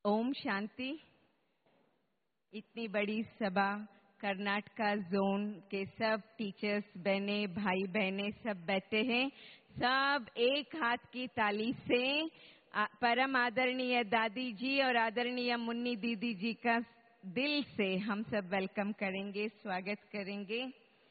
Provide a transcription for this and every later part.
ओम शांति। इतनी बड़ी सभा, कर्नाटका जोन के सब टीचर्स, बहने, भाई बहने सब बैठे हैं। सब एक हाथ की ताली से परम आदरणीय दादी जी और आदरणीय मुन्नी दीदी जी का दिल से हम सब वेलकम करेंगे, स्वागत करेंगे।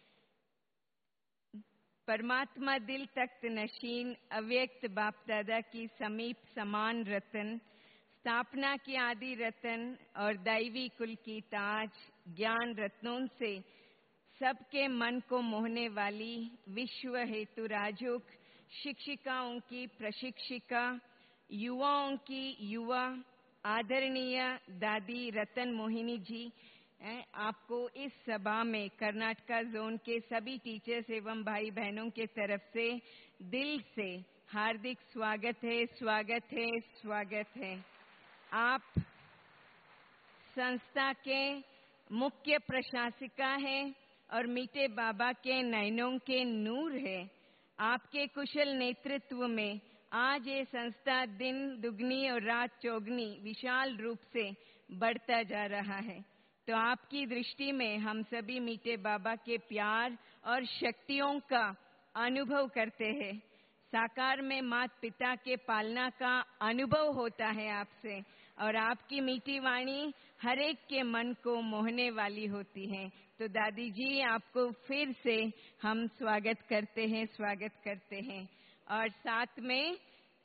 परमात्मा दिल तख्त नशीन, अव्यक्त बाप दादा की समीप समान रतन, स्थापना की आदि रतन और दैवी कुल की ताज, ज्ञान रत्नों से सबके मन को मोहने वाली, विश्व हेतु राजोग, शिक्षिकाओं की प्रशिक्षिका, युवाओं की युवा, आदरणीय दादी रतन मोहिनी जी, आपको इस सभा में कर्नाटका जोन के सभी टीचर्स एवं भाई बहनों के तरफ से दिल से हार्दिक स्वागत है, स्वागत है, स्वागत है। आप संस्था के मुख्य प्रशासिका हैं और मीठे बाबा के नयनों के नूर है। आपके कुशल नेतृत्व में आज ये संस्था दिन दुगनी और रात चौगनी विशाल रूप से बढ़ता जा रहा है। तो आपकी दृष्टि में हम सभी मीठे बाबा के प्यार और शक्तियों का अनुभव करते हैं। साकार में माता पिता के पालना का अनुभव होता है आपसे, और आपकी मीठी वाणी हर एक के मन को मोहने वाली होती है। तो दादी जी, आपको फिर से हम स्वागत करते हैं, स्वागत करते हैं। और साथ में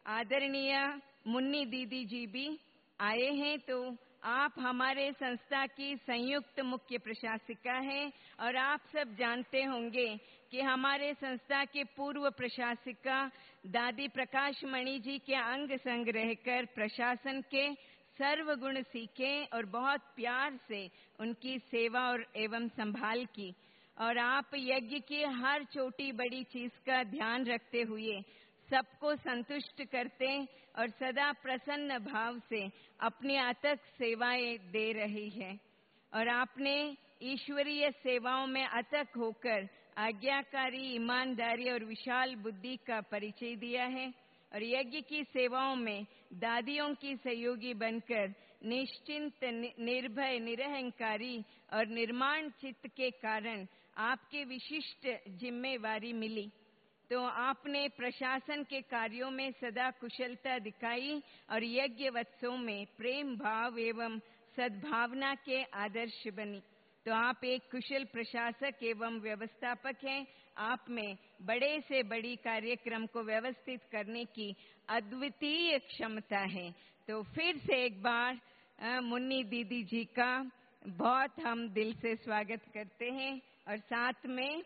आदरणीय मुन्नी दीदी जी भी आए हैं। तो आप हमारे संस्था की संयुक्त मुख्य प्रशासिका हैं और आप सब जानते होंगे कि हमारे संस्था के पूर्व प्रशासिका दादी प्रकाश मणि जी के अंग संग रहकर प्रशासन के सर्व गुण सीखे और बहुत प्यार से उनकी सेवा और एवं संभाल की। और आप यज्ञ की हर छोटी बड़ी चीज का ध्यान रखते हुए सबको संतुष्ट करते और सदा प्रसन्न भाव से अपनी अथक सेवाएं दे रही है। और आपने ईश्वरीय सेवाओं में अथक होकर आज्ञाकारी, ईमानदारी और विशाल बुद्धि का परिचय दिया है। और यज्ञ की सेवाओं में दादियों की सहयोगी बनकर निश्चिंत, निर्भय, निरहंकारी और निर्माण चित्त के कारण आपके विशिष्ट जिम्मेवारी मिली। तो आपने प्रशासन के कार्यों में सदा कुशलता दिखाई और यज्ञ वत्सों में प्रेम भाव एवं सद्भावना के आदर्श बनी। तो आप एक कुशल प्रशासक एवं व्यवस्थापक हैं। आप में बड़े से बड़ी कार्यक्रम को व्यवस्थित करने की अद्वितीय क्षमता है। तो फिर से एक बार मुन्नी दीदी जी का बहुत हम दिल से स्वागत करते हैं। और साथ में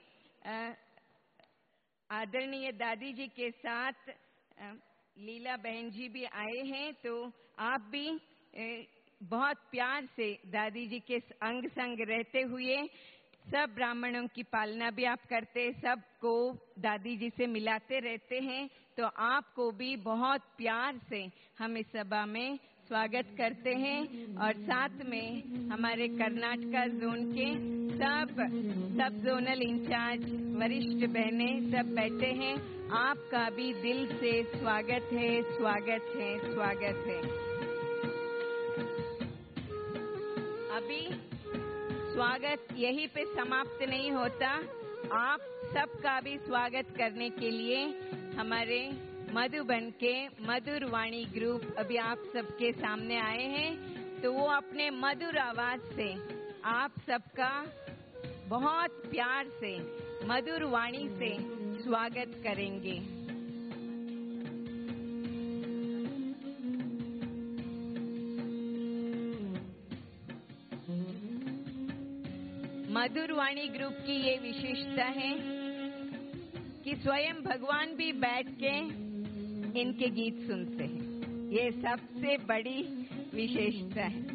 आदरणीय दादी जी के साथ लीला बहन जी भी आए हैं। तो आप भी बहुत प्यार से दादी जी के अंग संग रहते हुए सब ब्राह्मणों की पालना भी आप करते, सबको दादी जी से मिलाते रहते हैं। तो आपको भी बहुत प्यार से हम इस सभा में स्वागत करते हैं। और साथ में हमारे कर्नाटका जोन के सब जोनल इंचार्ज, वरिष्ठ बहने सब बैठे हैं। आपका भी दिल से स्वागत है, स्वागत है, स्वागत है। अभी स्वागत यहीं पे समाप्त नहीं होता। आप सबका भी स्वागत करने के लिए हमारे मधुबन के मधुर वाणी ग्रुप अभी आप सबके सामने आए हैं। तो वो अपने मधुर आवाज से आप सबका बहुत प्यार से मधुर वाणी से स्वागत करेंगे। मधुर वाणी ग्रुप की ये विशेषता है कि स्वयं भगवान भी बैठ के इनके गीत सुनते हैं। ये सबसे बड़ी विशेषता है।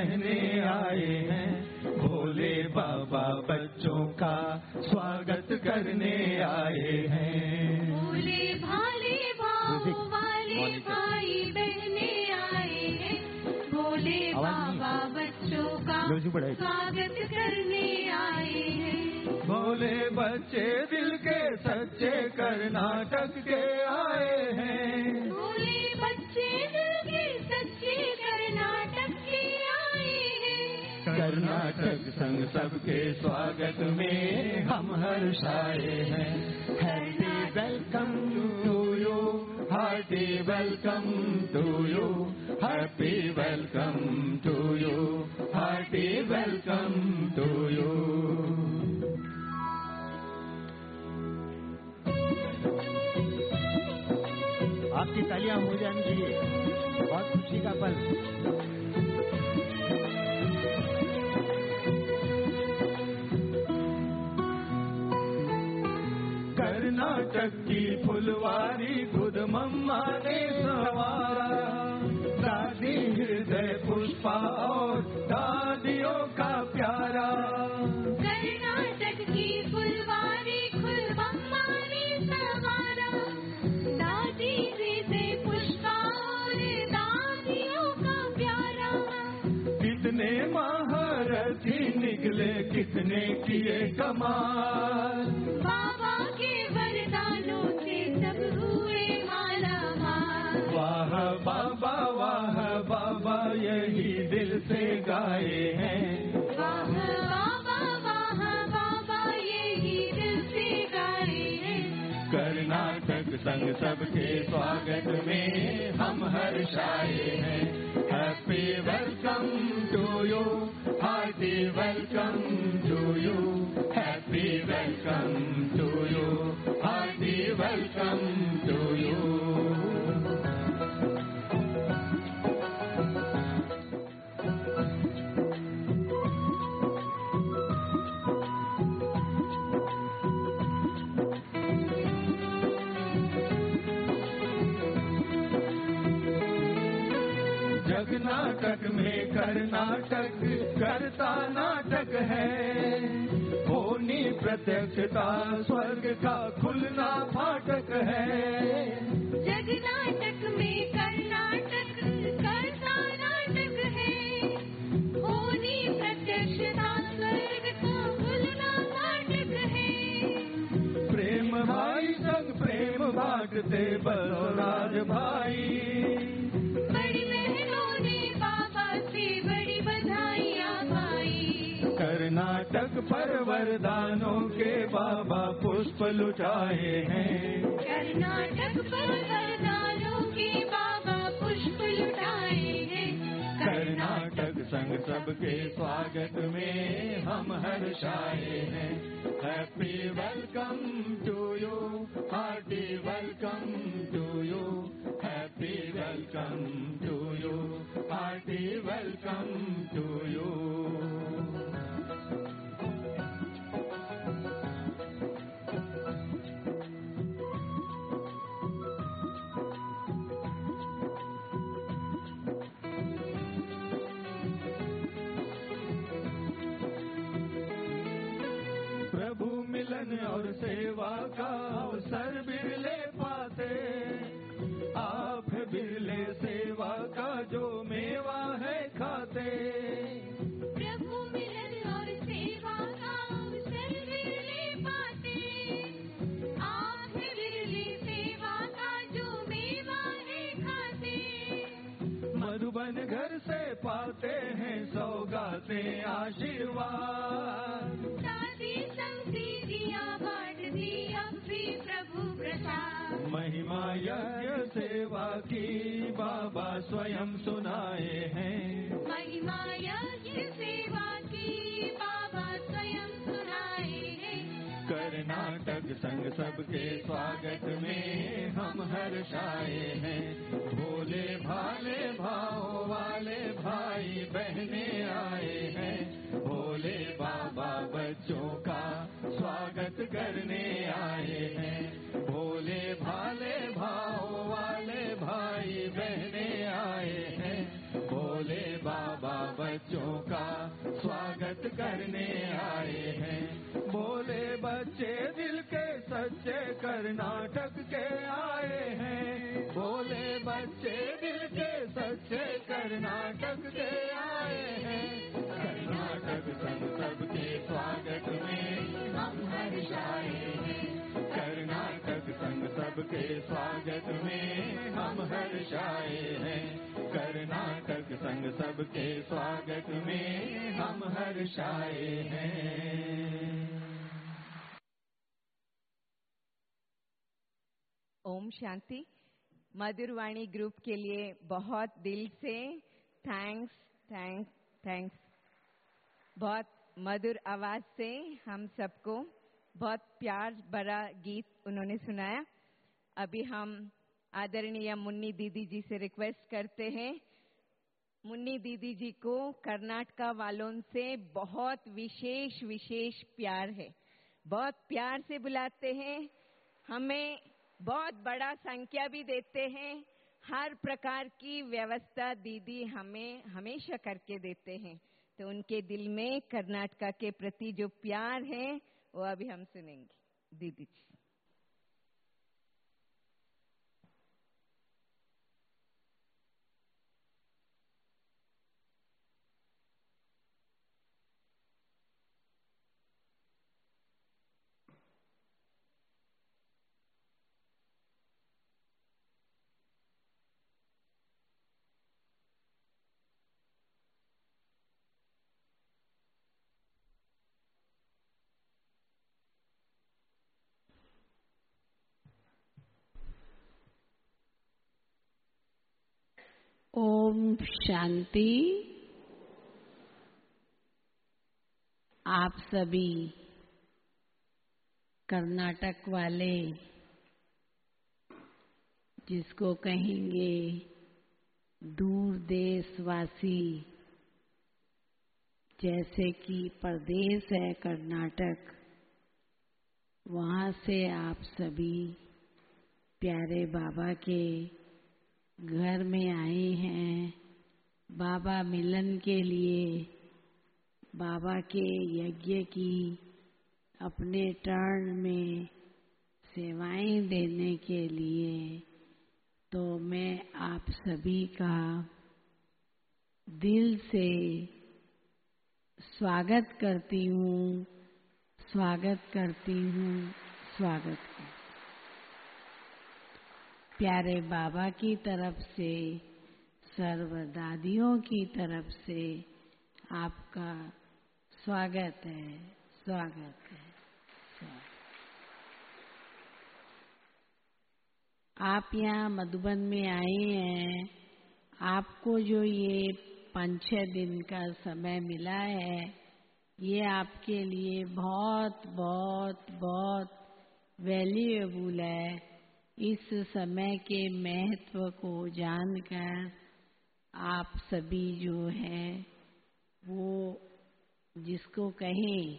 बहने आए हैं, भोले बाबा बच्चों का स्वागत करने आए हैं। भोले भाले भाव वाले भाई बहने आए हैं, भोले बाबा बच्चों का स्वागत करने आए हैं। भोले बच्चे दिल के सच्चे कर्नाटक के आए हैं, भोले बच्चे दिल के सच्चे कर्नाटक के आए हैं। कर्नाटक संग सबके स्वागत में हम हर्षाए हैं। Happy welcome to you, hearty welcome to you, happy welcome to you, hearty welcome to you. आपकी तालियां हो जानी चाहिए, बहुत खुशी का पल। कर्नाटक की फुलवारी खुद मम्मा ने संवारा, दादी हृदय पुष्पा और दादियों का प्यारा। कर्नाटक की फुलवारी खुद मम्मा ने संवारा, दादी हृदय पुष्पा और दादियों का प्यारा। कितने महारथी निकले, कितने किए कमाल, बाबा के वरदानों से सब हुए माला माल। वाह बाबा यही दिल से गाए हैं। वाह बाबा यही दिल से गाए हैं। कर्नाटक संग सबके स्वागत में हम हर्षाए हैं। Happy welcome to you, hearty welcome to you, happy welcome to you, hearty welcome to you. जगनाटक में कर्नाटक करता नाटक है, होनी प्रत्यक्षता स्वर्ग का खुलना फाटक है। जगनाटक में कर्नाटक करता नाटक है, होनी प्रत्यक्षता स्वर्ग का खुलना फाटक है। प्रेम भाई संग प्रेम बांटते बलराज भाई, बड़ी बहनों ने बाबा से बड़ी बधाइयाँ पाई। कर्नाटक पर वरदानों के बाबा पुष्प लुटाए हैं। कर्नाटक पर वरदानों के बाबा पुष्प लुटाए हैं। कर्नाटक संग सबके स्वागत में हम हर्षाए हैं। Happy welcome to you, hearty welcome to you, happy welcome to you, hearty welcome to you. प्रभु मिलन और सेवा का अवसर बिरले पाते, आप बिरले सेवा का जो मेवा है खाते। प्रभु मिलन और सेवा का अवसर बिरले पाते, आप बिरले सेवा का जो मेवा है खाते। मधुबन घर से पाते हैं सौगाते आशीर्वाद, दादी संगति दिया बांट दी अब भी प्रभु प्रसाद। महिमा यज्ञ सेवा की बाबा स्वयं सुनाए हैं। महिमा यज्ञ सेवा की बाबा स्वयं सुनाए हैं। कर्नाटक संग सबके स्वागत में हम हर्षाए हैं। भोले भाले भाव वाले भाई बहने आए हैं, भोले बाबा बच्चों का स्वागत करने आए हैं। भोले भाले भाव वाले भाई बहने आए हैं, भोले बाबा बच्चों सबके स्वागत में हम हर्षाए हैं। कर्नाटक संग सबके स्वागत में हम हर्षाए हैं। ओम शांति। मधुरवाणी ग्रुप के लिए बहुत दिल से थैंक्स थैंक्स थैंक्स। बहुत मधुर आवाज से हम सबको बहुत प्यार भरा गीत उन्होंने सुनाया। अभी हम आदरणीय मुन्नी दीदी जी से रिक्वेस्ट करते हैं। मुन्नी दीदी जी को कर्नाटका वालों से बहुत विशेष विशेष प्यार है, बहुत प्यार से बुलाते हैं, हमें बहुत बड़ा संख्या भी देते हैं। हर प्रकार की व्यवस्था दीदी हमें हमेशा करके देते हैं। तो उनके दिल में कर्नाटका के प्रति जो प्यार है वो अभी हम सुनेंगे दीदी जी। ओम शांति। आप सभी कर्नाटक वाले, जिसको कहेंगे दूर देशवासी, जैसे कि प्रदेश है कर्नाटक, वहाँ से आप सभी प्यारे बाबा के घर में आए हैं बाबा मिलन के लिए, बाबा के यज्ञ की अपने टर्न में सेवाएं देने के लिए। तो मैं आप सभी का दिल से स्वागत करती हूँ, स्वागत करती हूँ, स्वागत करती हूँ। प्यारे बाबा की तरफ से, सर्व दादियों की तरफ से आपका स्वागत है, स्वागत है, स्वागत। आप यहाँ मधुबन में आए हैं, आपको जो ये 5-6 दिन का समय मिला है, ये आपके लिए बहुत बहुत बहुत वैल्यूएबल है। इस समय के महत्व को जानकर आप सभी जो है वो, जिसको कहें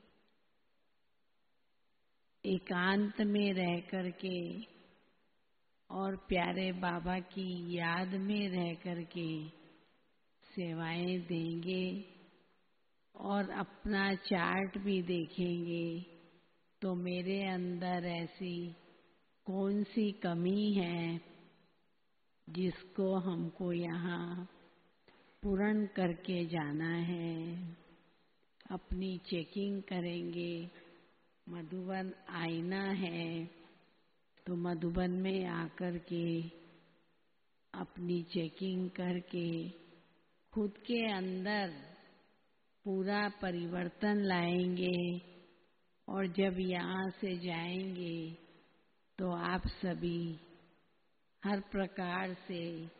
एकांत में रह कर के और प्यारे बाबा की याद में रह कर के सेवाएं देंगे और अपना चार्ट भी देखेंगे, तो मेरे अंदर ऐसी कौन सी कमी है जिसको हमको यहाँ पूर्ण करके जाना है। अपनी चेकिंग करेंगे। मधुबन आईना है, तो मधुबन में आकर के अपनी चेकिंग करके खुद के अंदर पूरा परिवर्तन लाएंगे। और जब यहाँ से जाएंगे तो आप सभी हर प्रकार से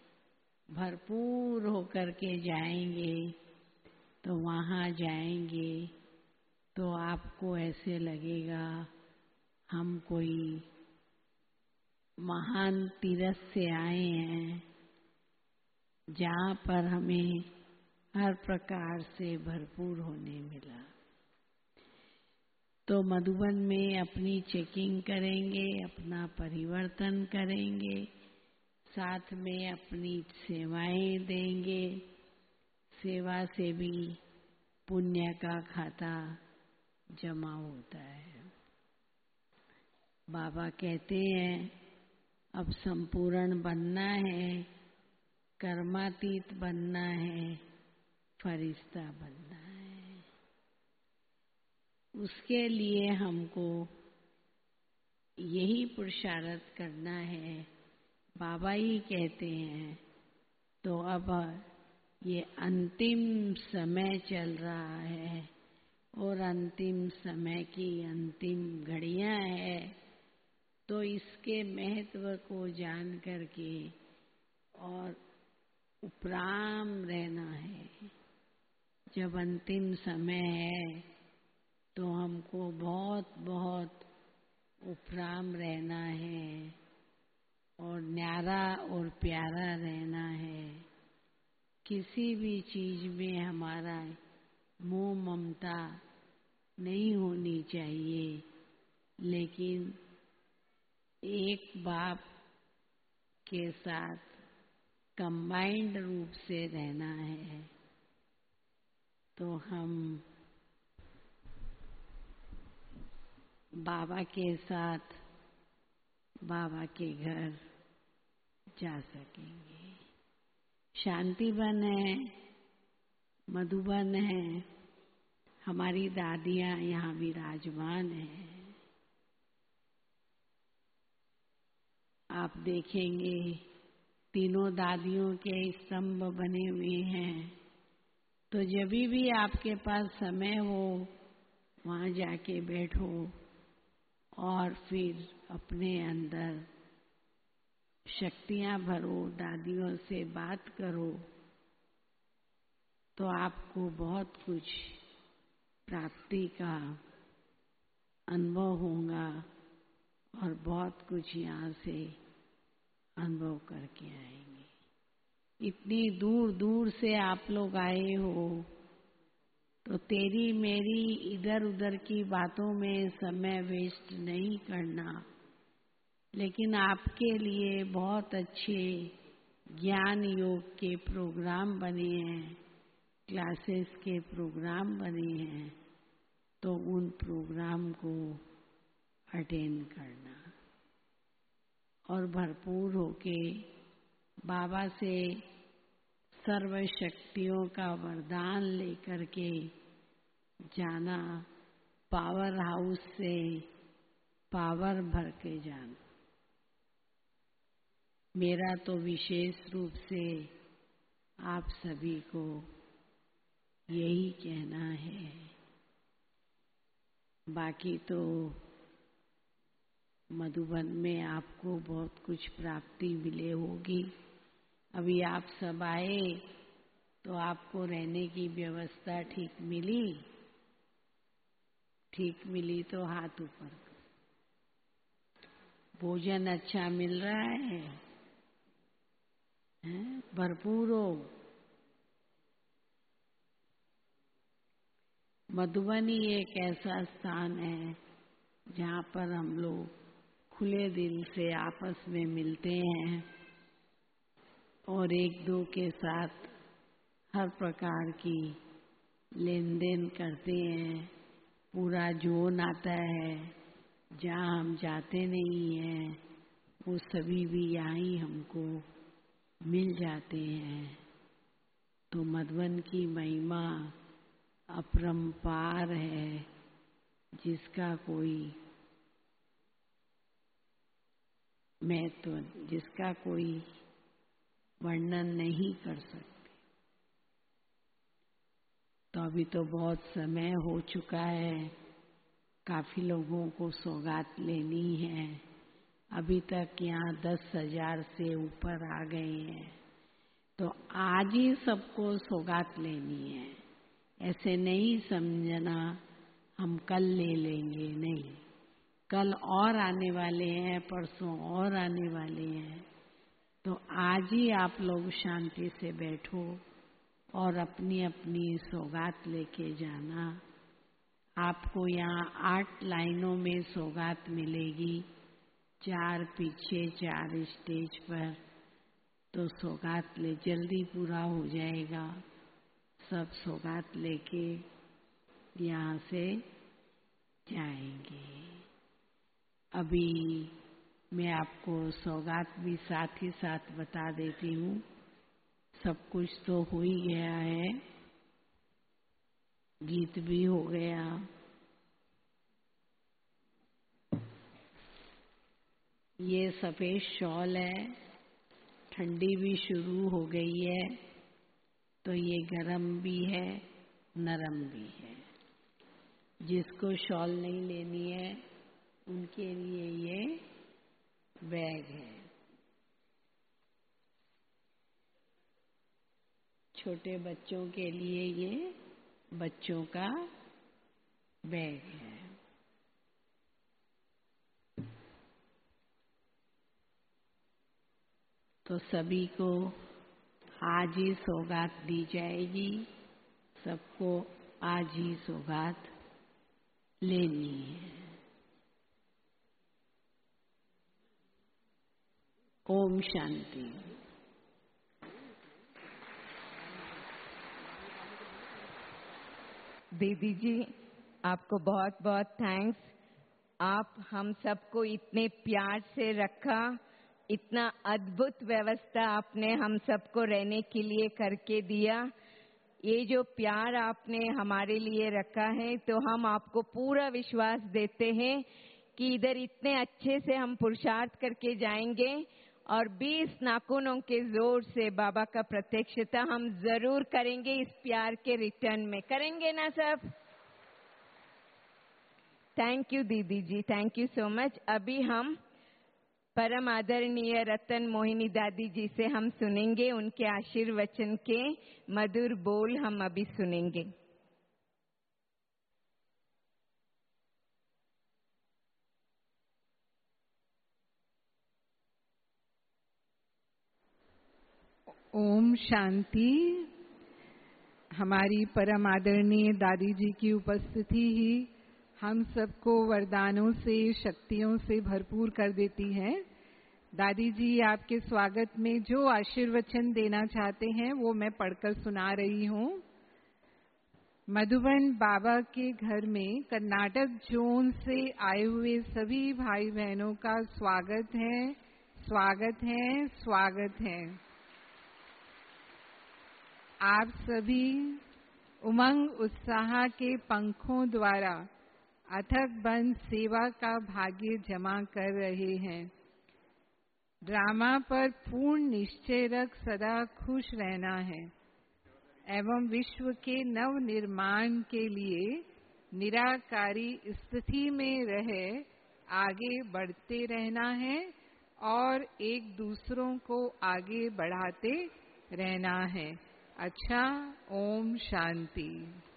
भरपूर होकर के जाएंगे। तो वहाँ जाएंगे तो आपको ऐसे लगेगा हम कोई महान तीर्थ से आए हैं, जहाँ पर हमें हर प्रकार से भरपूर होने मिला। तो मधुबन में अपनी चेकिंग करेंगे, अपना परिवर्तन करेंगे, साथ में अपनी सेवाएं देंगे। सेवा से भी पुण्य का खाता जमा होता है। बाबा कहते हैं अब संपूर्ण बनना है, कर्मातीत बनना है, फरिश्ता बनना है। उसके लिए हमको यही पुरुषार्थ करना है, बाबा ही कहते हैं। तो अब ये अंतिम समय चल रहा है और अंतिम समय की अंतिम घड़ियां हैं, तो इसके महत्व को जान करके और उपराम रहना है। जब अंतिम समय है तो हमको बहुत बहुत उपराम रहना है और न्यारा और प्यारा रहना है। किसी भी चीज में हमारा मोह ममता नहीं होनी चाहिए, लेकिन एक बाप के साथ कंबाइंड रूप से रहना है। तो हम बाबा के साथ बाबा के घर जा सकेंगे। शांतिवन है, मधुबन है, हमारी दादियां यहाँ विराजमान हैं। आप देखेंगे तीनों दादियों के स्तंभ बने हुए हैं। तो जब भी आपके पास समय हो वहां जाके बैठो और फिर अपने अंदर शक्तियां भरो, दादियों से बात करो, तो आपको बहुत कुछ प्राप्ति का अनुभव होगा और बहुत कुछ यहाँ से अनुभव करके आएंगे। इतनी दूर दूर से आप लोग आए हो, तो तेरी मेरी इधर उधर की बातों में समय वेस्ट नहीं करना, लेकिन आपके लिए बहुत अच्छे ज्ञान योग के प्रोग्राम बने हैं, क्लासेस के प्रोग्राम बने हैं, तो उन प्रोग्राम को अटेंड करना और भरपूर होके बाबा से सर्व शक्तियों का वरदान लेकर के जाना, पावर हाउस से पावर भर के जाना। मेरा तो विशेष रूप से आप सभी को यही कहना है। बाकी तो मधुबन में आपको बहुत कुछ प्राप्ति मिले होगी। अभी आप सब आए तो आपको रहने की व्यवस्था ठीक मिली? ठीक मिली तो हाथ ऊपर। भोजन अच्छा मिल रहा है? भरपूर हो? मधुबनी एक ऐसा स्थान है जहाँ पर हम लोग खुले दिल से आपस में मिलते हैं और एक दो के साथ हर प्रकार की लेन देन करते हैं। पूरा जोन आता है, जहाँ हम जाते नहीं हैं वो सभी भी यहाँ ही हमको मिल जाते हैं। तो मधुबन की महिमा अपरंपार है, जिसका कोई जिसका कोई वर्णन नहीं कर सकते। तो अभी तो बहुत समय हो चुका है, काफी लोगों को सौगात लेनी है। अभी तक यहाँ 10,000 से ऊपर आ गए हैं, तो आज ही सबको सौगात लेनी है। ऐसे नहीं समझना हम कल ले लेंगे, नहीं। कल और आने वाले हैं, परसों और आने वाले हैं। तो आज ही आप लोग शांति से बैठो और अपनी अपनी सौगात लेके जाना। आपको यहाँ 8 लाइनों में सौगात मिलेगी, 4 पीछे 4 स्टेज पर। तो सौगात ले, जल्दी पूरा हो जाएगा। सब सौगात लेके यहाँ से जाएंगे। अभी मैं आपको सौगात भी साथ ही साथ बता देती हूँ। सब कुछ तो हो ही गया है, गीत भी हो गया, ये सफेद शॉल है, ठंडी भी शुरू हो गई है तो ये गरम भी है, नरम भी है। जिसको शॉल नहीं लेनी है उनके लिए ये बैग है। छोटे बच्चों के लिए ये बच्चों का बैग है। तो सभी को आज ही सौगात दी जाएगी, सबको आज ही सौगात लेनी है। ओम शांति। दीदी जी, आपको बहुत बहुत थैंक्स। आप हम सबको इतने प्यार से रखा, इतना अद्भुत व्यवस्था आपने हम सबको रहने के लिए करके दिया। ये जो प्यार आपने हमारे लिए रखा है, तो हम आपको पूरा विश्वास देते हैं कि इधर इतने अच्छे से हम पुरुषार्थ करके जाएंगे और 20 नाखूनों के जोर से बाबा का प्रत्यक्षता हम जरूर करेंगे। इस प्यार के रिटर्न में करेंगे ना सब? थैंक यू दीदी जी, थैंक यू सो मच। अभी हम परम आदरणीय रतन मोहिनी दादी जी से हम सुनेंगे, उनके आशीर्वचन के मधुर बोल हम अभी सुनेंगे। ओम शांति। हमारी परम आदरणीय दादी जी की उपस्थिति ही हम सबको वरदानों से, शक्तियों से भरपूर कर देती है। दादी जी आपके स्वागत में जो आशीर्वचन देना चाहते हैं वो मैं पढ़कर सुना रही हूँ। मधुबन बाबा के घर में कर्नाटक जोन से आए हुए सभी भाई बहनों का स्वागत है, स्वागत है, स्वागत है। आप सभी उमंग उत्साह के पंखों द्वारा अथक बन सेवा का भाग्य जमा कर रहे हैं। ड्रामा पर पूर्ण निश्चय रख सदा खुश रहना है एवं विश्व के नव निर्माण के लिए निराकारी स्थिति में रहे आगे बढ़ते रहना है और एक दूसरों को आगे बढ़ाते रहना है। अच्छा, ओम शांति।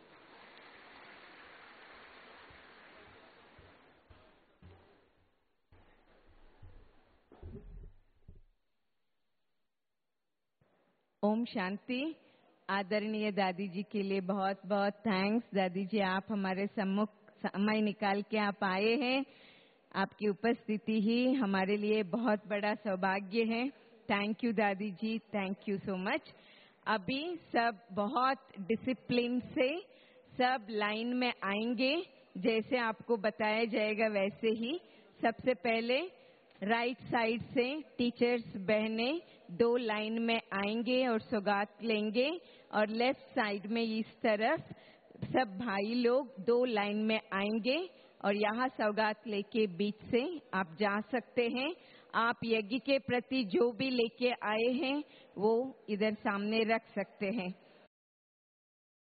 ओम शांति। आदरणीय दादी जी के लिए बहुत बहुत थैंक्स। दादी जी, आप हमारे सम्मुख समय निकाल के आप आए हैं। आपकी उपस्थिति ही हमारे लिए बहुत बड़ा सौभाग्य है। थैंक यू दादी जी, थैंक यू सो मच। अभी सब बहुत डिसिप्लिन से सब लाइन में आएंगे, जैसे आपको बताया जाएगा वैसे ही। सबसे पहले राइट साइड से टीचर्स बहनें 2 लाइन में आएंगे और सौगात लेंगे, और लेफ्ट साइड में इस तरफ सब भाई लोग 2 लाइन में आएंगे और यहाँ सौगात लेके बीच से आप जा सकते हैं। आप यज्ञ के प्रति जो भी लेके आए हैं वो इधर सामने रख सकते हैं।